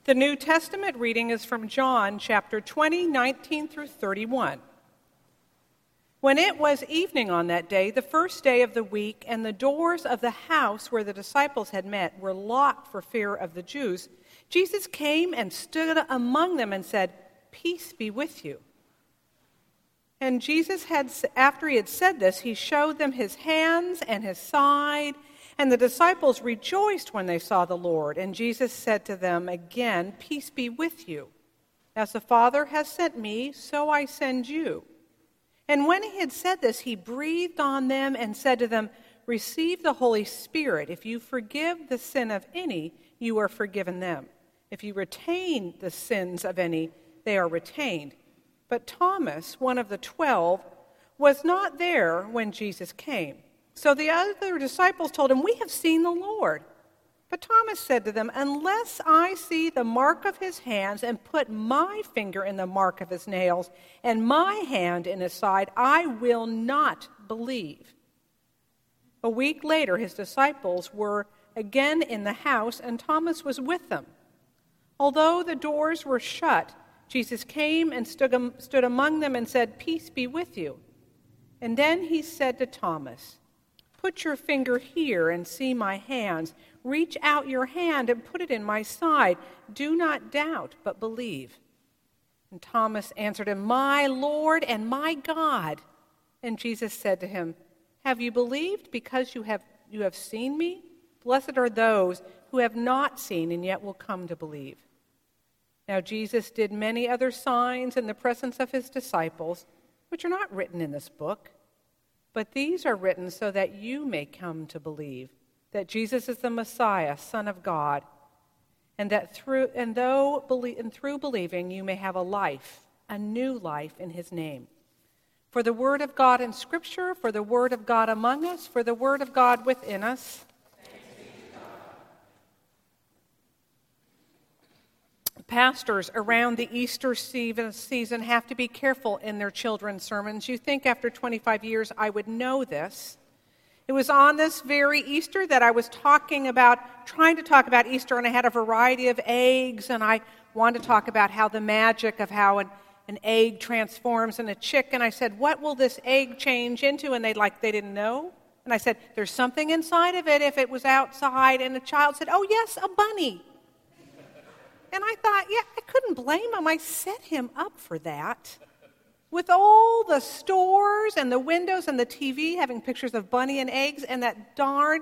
The New Testament reading is from John chapter 20, 19 through 31. When it was evening on that day, the first day of the week, and the doors of the house where the disciples had met were locked for fear of the Jews, Jesus came and stood among them and said, "Peace be with you." And Jesus after he had said this, he showed them his hands and his side, and the disciples rejoiced when they saw the Lord. And Jesus said to them again, "Peace be with you. As the Father has sent me, so I send you." And when he had said this, he breathed on them and said to them, "Receive the Holy Spirit. If you forgive the sin of any, you are forgiven them. If you retain the sins of any, they are retained." But Thomas, one of the 12, was not there when Jesus came. So the other disciples told him, "We have seen the Lord." But Thomas said to them, "Unless I see the mark of his hands and put my finger in the mark of his nails and my hand in his side, I will not believe." A week later, his disciples were again in the house, and Thomas was with them. Although the doors were shut, Jesus came and stood among them and said, "Peace be with you." And then he said to Thomas, "Put your finger here and see my hands. Reach out your hand and put it in my side. Do not doubt, but believe." And Thomas answered him, "My Lord and my God." And Jesus said to him, "Have you believed because you have seen me? Blessed are those who have not seen and yet will come to believe." Now Jesus did many other signs in the presence of his disciples, which are not written in this book. But these are written so that you may come to believe that Jesus is the Messiah, Son of God, and that through believing you may have a new life in his name. For the word of God in Scripture, for the word of God among us, for the word of God within us. Pastors around the Easter season have to be careful in their children's sermons. You think after 25 years I would know this. It was on this very Easter that I was trying to talk about Easter, and I had a variety of eggs, and I wanted to talk about how the magic of how an egg transforms in a chick, and I said, "What will this egg change into?" And they didn't know. And I said, "There's something inside of it if it was outside." And the child said, "Oh yes, a bunny." And I thought, I couldn't blame him. I set him up for that. With all the stores and the windows and the TV having pictures of bunny and eggs and that darn,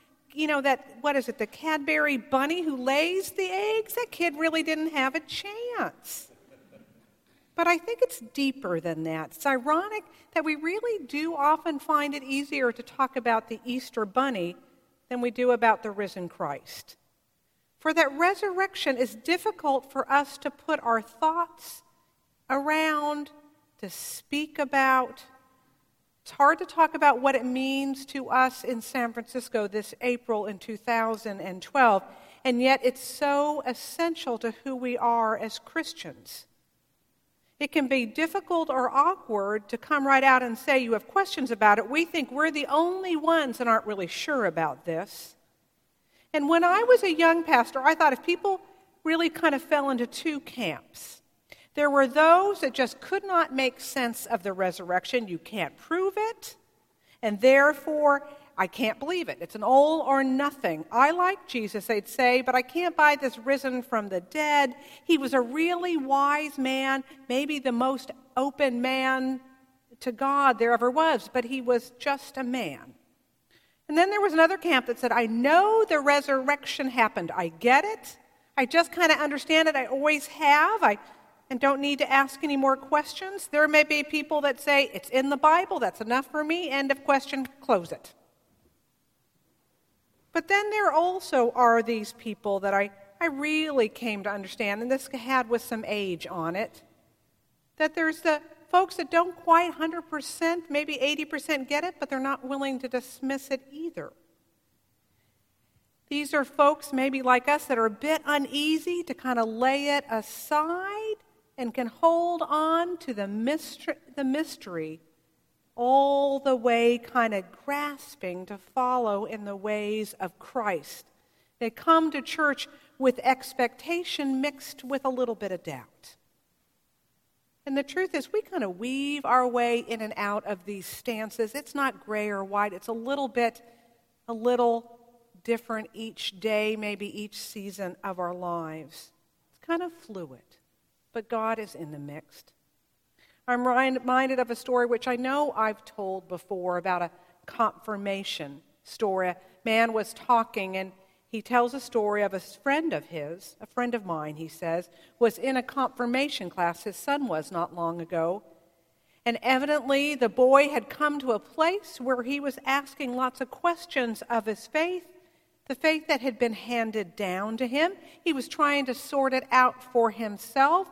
the Cadbury bunny who lays the eggs, that kid really didn't have a chance. But I think it's deeper than that. It's ironic that we really do often find it easier to talk about the Easter bunny than we do about the risen Christ. For that resurrection is difficult for us to put our thoughts around, to speak about. It's hard to talk about what it means to us in San Francisco this April in 2012, and yet it's so essential to who we are as Christians. It can be difficult or awkward to come right out and say you have questions about it. We think we're the only ones that aren't really sure about this. And when I was a young pastor, I thought if people really kind of fell into two camps. There were those that just could not make sense of the resurrection. You can't prove it, and therefore I can't believe it. It's an all or nothing. I like Jesus, they'd say, but I can't buy this risen from the dead. He was a really wise man, maybe the most open man to God there ever was, but he was just a man. And then there was another camp that said, I know the resurrection happened. I get it. I just kind of understand it. I always have. And don't need to ask any more questions. There may be people that say, it's in the Bible. That's enough for me. End of question. Close it. But then there also are these people that I really came to understand, and this had with some age on it, that there's the folks that don't quite 100%, maybe 80% get it, but they're not willing to dismiss it either. These are folks maybe like us that are a bit uneasy to kind of lay it aside and can hold on to the mystery all the way kind of grasping to follow in the ways of Christ. They come to church with expectation mixed with a little bit of doubt. And the truth is, we kind of weave our way in and out of these stances. It's not gray or white. It's a little different each day, maybe each season of our lives. It's kind of fluid, but God is in the mix. I'm reminded of a story which I know I've told before about a confirmation story. A man was talking, and he tells a story of a friend of his, a friend of mine, he says, was in a confirmation class. His son was not long ago. And evidently the boy had come to a place where he was asking lots of questions of his faith, the faith that had been handed down to him. He was trying to sort it out for himself.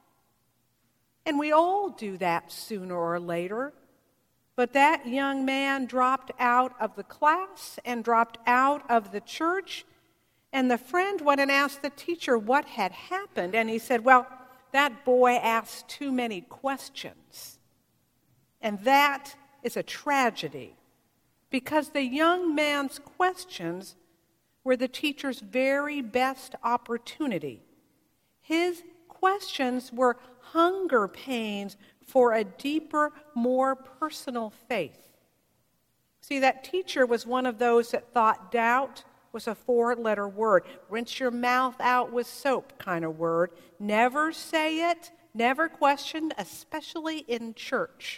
And we all do that sooner or later. But that young man dropped out of the class and dropped out of the church. And the friend went and asked the teacher what had happened. And he said, well, that boy asked too many questions. And that is a tragedy, because the young man's questions were the teacher's very best opportunity. His questions were hunger pains for a deeper, more personal faith. See, that teacher was one of those that thought doubt was a 4-letter word. Rinse your mouth out with soap kind of word. Never say it, never question, especially in church.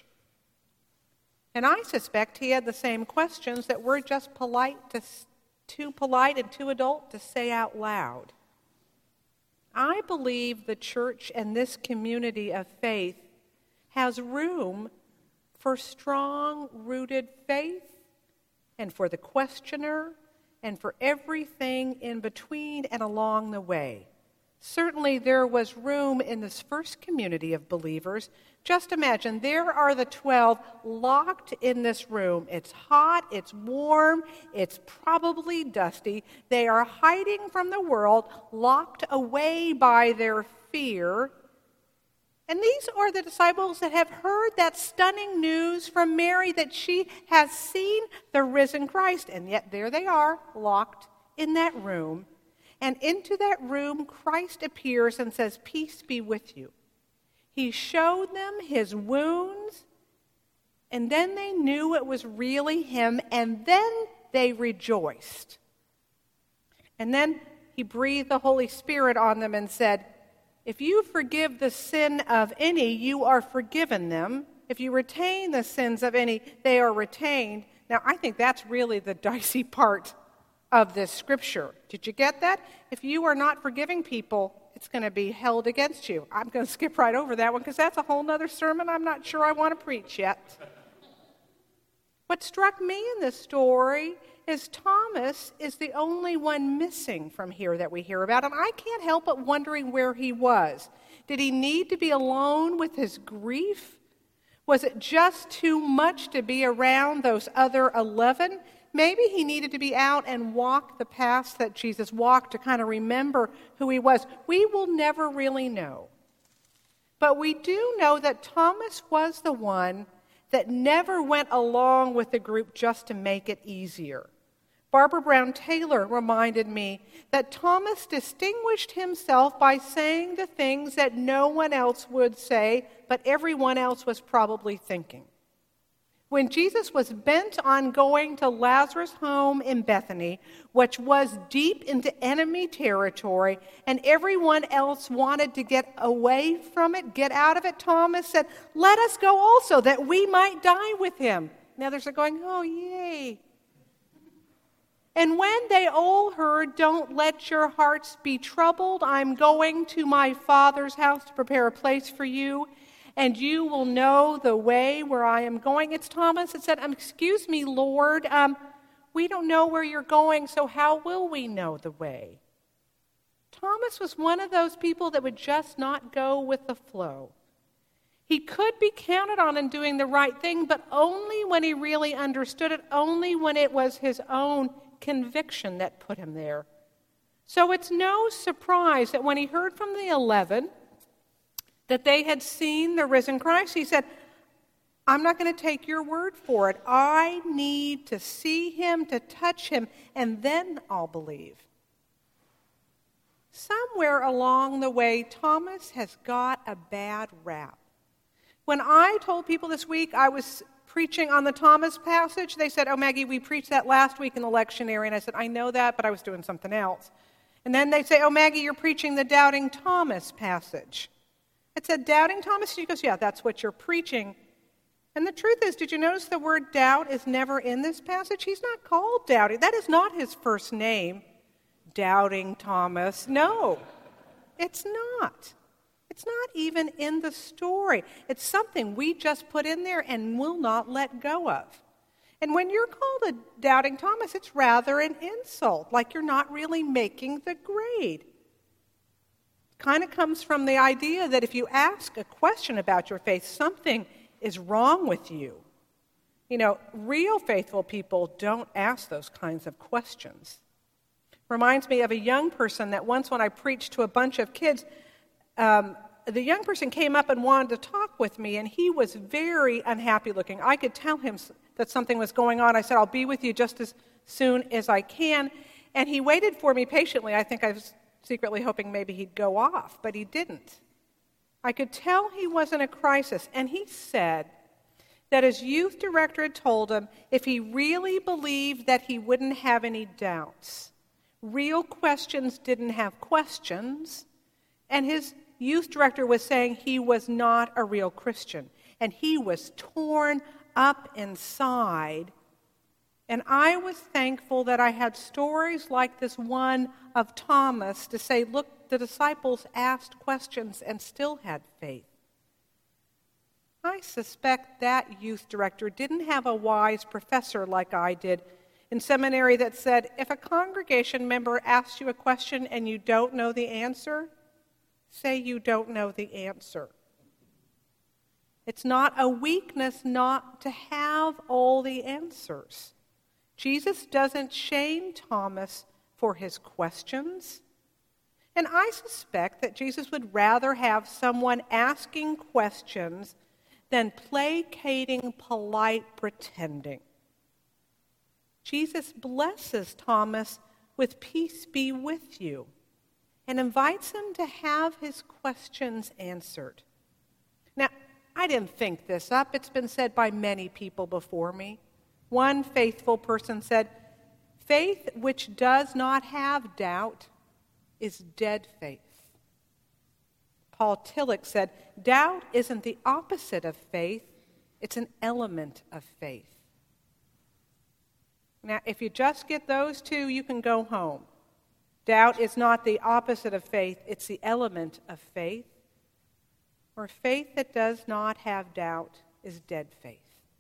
And I suspect he had the same questions that we're just too polite and too adult to say out loud. I believe the church and this community of faith has room for strong-rooted faith and for the questioner and for everything in between and along the way. Certainly there was room in this first community of believers. Just imagine, there are the 12 locked in this room. It's hot, it's warm, it's probably dusty. They are hiding from the world, locked away by their fear. And these are the disciples that have heard that stunning news from Mary that she has seen the risen Christ. And yet there they are, locked in that room. And into that room, Christ appears and says, "Peace be with you." He showed them his wounds, and then they knew it was really him, and then they rejoiced. And then he breathed the Holy Spirit on them and said, "If you forgive the sin of any, you are forgiven them. If you retain the sins of any, they are retained." Now, I think that's really the dicey part of this scripture. Did you get that? If you are not forgiving people, it's going to be held against you. I'm going to skip right over that one because that's a whole other sermon I'm not sure I want to preach yet. What struck me in this story is Thomas is the only one missing from here that we hear about, and I can't help but wondering where he was. Did he need to be alone with his grief? Was it just too much to be around those other 11? Maybe he needed to be out and walk the paths that Jesus walked to kind of remember who he was. We will never really know. But we do know that Thomas was the one that never went along with the group just to make it easier. Barbara Brown Taylor reminded me that Thomas distinguished himself by saying the things that no one else would say, but everyone else was probably thinking. When Jesus was bent on going to Lazarus' home in Bethany, which was deep into enemy territory, and everyone else wanted to get away from it, get out of it, Thomas said, "Let us go also, that we might die with him." Now others are going, "Oh, yay." And when they all heard, "Don't let your hearts be troubled. I'm going to my Father's house to prepare a place for you, and you will know the way where I am going." It's Thomas that said, "Excuse me, Lord, we don't know where you're going, so how will we know the way?" Thomas was one of those people that would just not go with the flow. He could be counted on in doing the right thing, but only when he really understood it, only when it was his own conviction that put him there. So it's no surprise that when he heard from the 11 that they had seen the risen Christ, he said, "I'm not going to take your word for it. I need to see him, to touch him, and then I'll believe." Somewhere along the way, Thomas has got a bad rap. When I told people this week I was preaching on the Thomas passage, they said, "Oh, Maggie, we preached that last week in the lectionary." And I said, "I know that, but I was doing something else." And then they say, "Oh, Maggie, you're preaching the Doubting Thomas passage." I said, "Doubting Thomas?" She goes, "Yeah, that's what you're preaching." And the truth is, did you notice the word doubt is never in this passage? He's not called Doubting. That is not his first name, Doubting Thomas. No, it's not. It's not even in the story. It's something we just put in there and will not let go of. And when you're called a Doubting Thomas, it's rather an insult, like you're not really making the grade. It kind of comes from the idea that if you ask a question about your faith, something is wrong with you. You know, real faithful people don't ask those kinds of questions. Reminds me of a young person that once when I preached to a bunch of kids, the young person came up and wanted to talk with me, and he was very unhappy looking. I could tell him that something was going on. I said, "I'll be with you just as soon as I can." And he waited for me patiently. I think I was secretly hoping maybe he'd go off, but he didn't. I could tell he was in a crisis, and he said that his youth director had told him if he really believed that he wouldn't have any doubts. Real questions didn't have questions, and his youth director was saying he was not a real Christian, and he was torn up inside. And I was thankful that I had stories like this one of Thomas to say, look, the disciples asked questions and still had faith. I suspect that youth director didn't have a wise professor like I did in seminary that said, if a congregation member asks you a question and you don't know the answer, say you don't know the answer. It's not a weakness not to have all the answers. Jesus doesn't shame Thomas for his questions. And I suspect that Jesus would rather have someone asking questions than placating, polite pretending. Jesus blesses Thomas with "Peace be with you," and invites him to have his questions answered. Now, I didn't think this up. It's been said by many people before me. One faithful person said, "Faith which does not have doubt is dead faith." Paul Tillich said, "Doubt isn't the opposite of faith, it's an element of faith." Now, if you just get those two, you can go home. Doubt is not the opposite of faith, it's the element of faith. Or faith that does not have doubt is dead faith.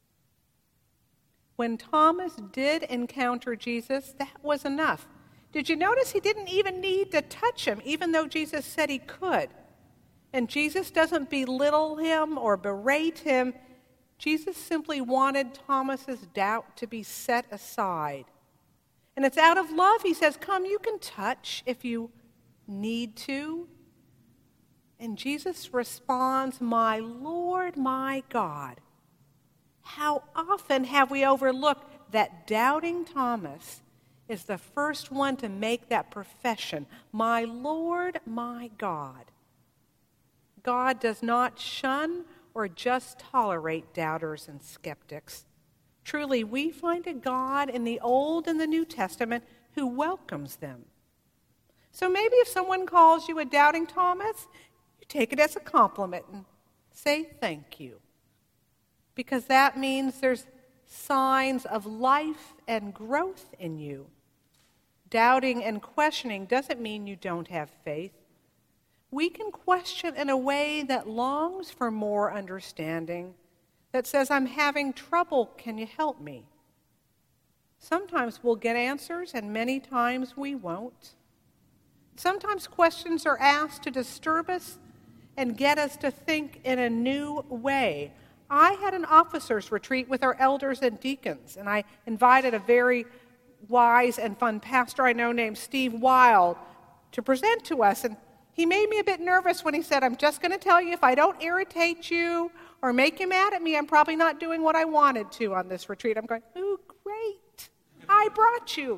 When Thomas did encounter Jesus, that was enough. Did you notice he didn't even need to touch him, even though Jesus said he could? And Jesus doesn't belittle him or berate him. Jesus simply wanted Thomas's doubt to be set aside. And it's out of love. He says, "Come, you can touch if you need to." And Jesus responds, "My Lord, my God." How often have we overlooked that doubting Thomas is the first one to make that profession, "My Lord, my God." God does not shun or just tolerate doubters and skeptics. Truly, we find a God in the Old and the New Testament who welcomes them. So maybe if someone calls you a doubting Thomas, you take it as a compliment and say thank you. Because that means there's signs of life and growth in you. Doubting and questioning doesn't mean you don't have faith. We can question in a way that longs for more understanding, that says, "I'm having trouble, can you help me?" Sometimes we'll get answers, and many times we won't. Sometimes questions are asked to disturb us and get us to think in a new way. I had an officers' retreat with our elders and deacons, and I invited a very wise and fun pastor I know named Steve Wild to present to us. And he made me a bit nervous when he said, "I'm just going to tell you, if I don't irritate you or make you mad at me, I'm probably not doing what I wanted to on this retreat." I'm going, "Ooh, great. I brought you.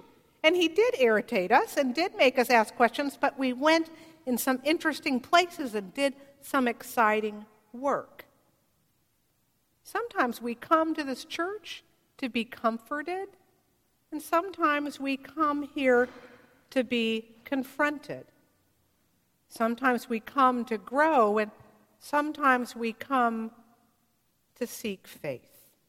And he did irritate us and did make us ask questions, but we went in some interesting places and did some exciting work. Sometimes we come to this church to be comforted, and sometimes we come here to be confronted. Sometimes we come to grow, and sometimes we come to seek faith.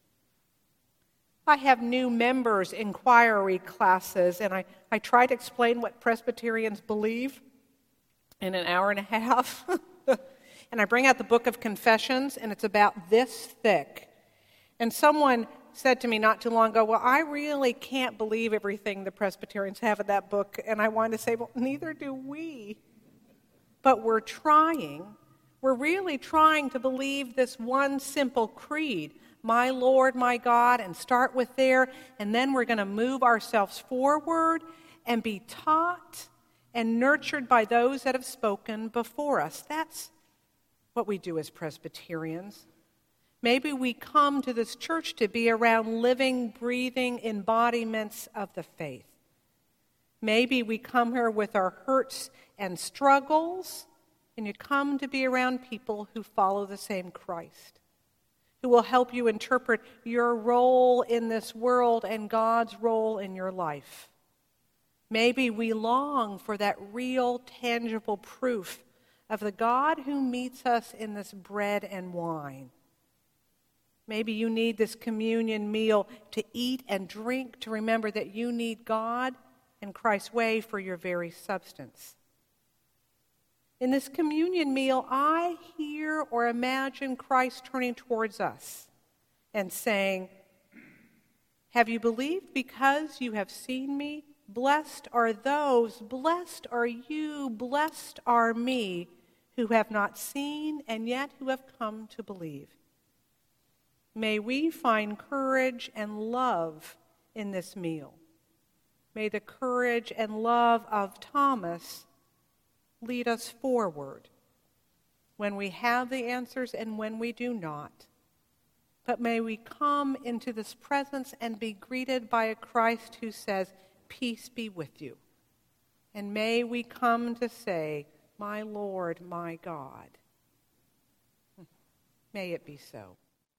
I have new members' inquiry classes, and I try to explain what Presbyterians believe in an hour and a half. And I bring out the Book of Confessions, and it's about this thick. And someone said to me not too long ago, well, I really can't believe everything the Presbyterians have in that book. And I wanted to say, well, neither do we. But we're trying. We're really trying to believe this one simple creed, my Lord, my God, and start with there. And then we're going to move ourselves forward and be taught and nurtured by those that have spoken before us. That's what we do as Presbyterians. Maybe we come to this church to be around living, breathing embodiments of the faith. Maybe we come here with our hurts and struggles, and you come to be around people who follow the same Christ, who will help you interpret your role in this world and God's role in your life. Maybe we long for that real, tangible proof of the God who meets us in this bread and wine. Maybe you need this communion meal to eat and drink to remember that you need God and Christ's way for your very substance. In this communion meal, I hear or imagine Christ turning towards us and saying, have you believed because you have seen me? Blessed are those, blessed are you, blessed are me, who have not seen and yet who have come to believe. May we find courage and love in this meal. May the courage and love of Thomas lead us forward when we have the answers and when we do not. But may we come into this presence and be greeted by a Christ who says, peace be with you. And may we come to say, my Lord, my God. May it be so.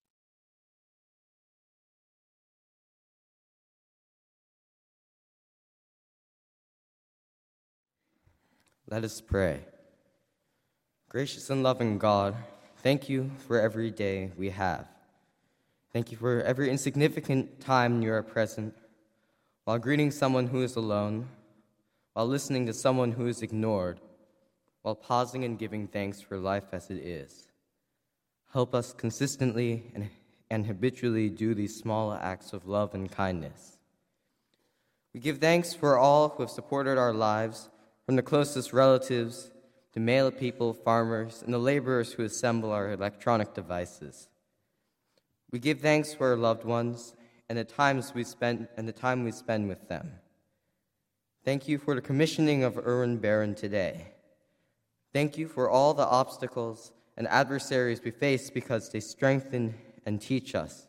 Let us pray. Gracious and loving God, thank you for every day we have. Thank you for every insignificant time you are present, while greeting someone who is alone, while listening to someone who is ignored, while pausing and giving thanks for life as it is. Help us consistently and habitually do these small acts of love and kindness. We give thanks for all who have supported our lives, from the closest relatives to male people, farmers, and the laborers who assemble our electronic devices. We give thanks for our loved ones and the time we spend with them. Thank you for the commissioning of Erwin Barron today. Thank you for all the obstacles and adversaries we face because they strengthen and teach us.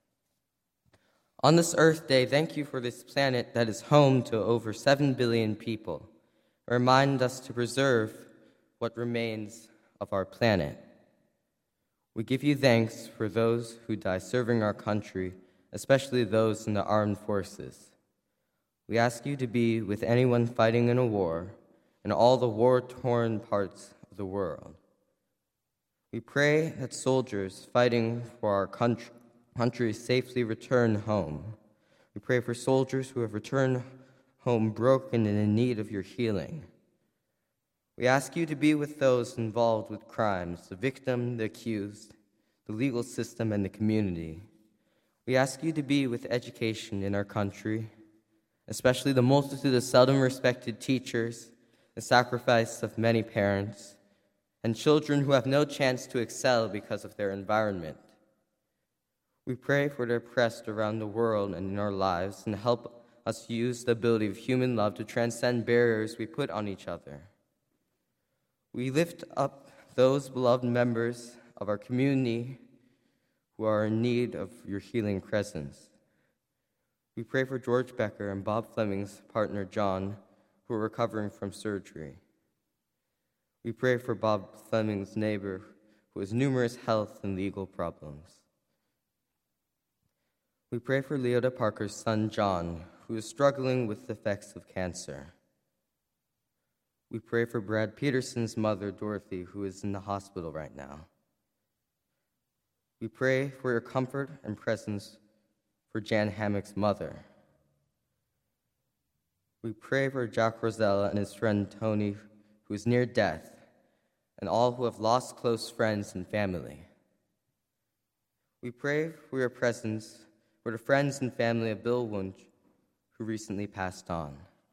On this Earth Day, thank you for this planet that is home to over 7 billion people. Remind us to preserve what remains of our planet. We give you thanks for those who die serving our country, especially those in the armed forces. We ask you to be with anyone fighting in a war and all the war-torn parts of the world. We pray that soldiers fighting for our country safely return home. We pray for soldiers who have returned home broken and in need of your healing. We ask you to be with those involved with crimes, the victim, the accused, the legal system, and the community. We ask you to be with education in our country, especially the multitude of seldom respected teachers, the sacrifice of many parents, and children who have no chance to excel because of their environment. We pray for the oppressed around the world and in our lives, and help us use the ability of human love to transcend barriers we put on each other. We lift up those beloved members of our community who are in need of your healing presence. We pray for George Becker and Bob Fleming's partner, John, who are recovering from surgery. We pray for Bob Fleming's neighbor, who has numerous health and legal problems. We pray for Leota Parker's son, John, who is struggling with the effects of cancer. We pray for Brad Peterson's mother, Dorothy, who is in the hospital right now. We pray for your comfort and presence for Jan Hammock's mother. We pray for Jack Rosella and his friend Tony, who is near death, and all who have lost close friends and family. We pray for your presence for the friends and family of Bill Wunsch, who recently passed on.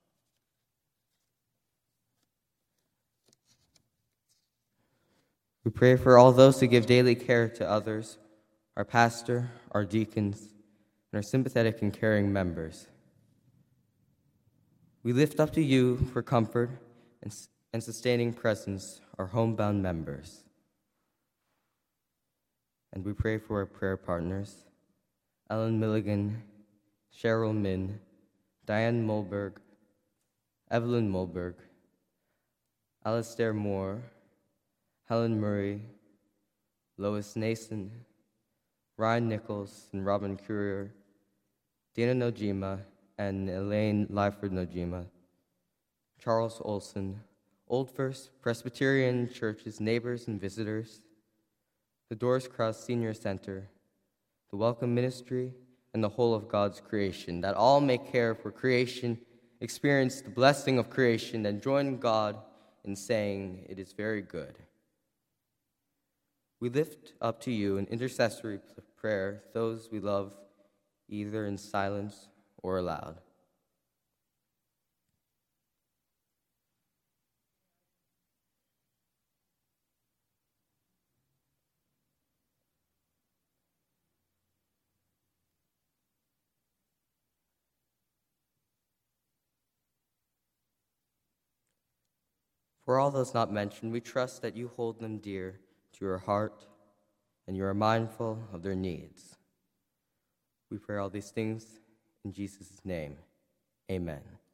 We pray for all those who give daily care to others, our pastor, our deacons, and our sympathetic and caring members. We lift up to you for comfort and sustaining presence our homebound members. And we pray for our prayer partners, Ellen Milligan, Cheryl Min, Diane Mulberg, Evelyn Mulberg, Alastair Moore, Helen Murray, Lois Nason, Ryan Nichols and Robin Courier, Dana Nojima and Elaine Lyford Nojima, Charles Olson, Old First Presbyterian Church's neighbors and visitors, the Doris Krause Senior Center, the Welcome Ministry, and the whole of God's creation, that all may care for creation, experience the blessing of creation, and join God in saying, "It is very good." We lift up to you in intercessory prayer those we love, either in silence or aloud. For all those not mentioned, we trust that you hold them dear to your heart and you are mindful of their needs. We pray all these things in Jesus' name. Amen.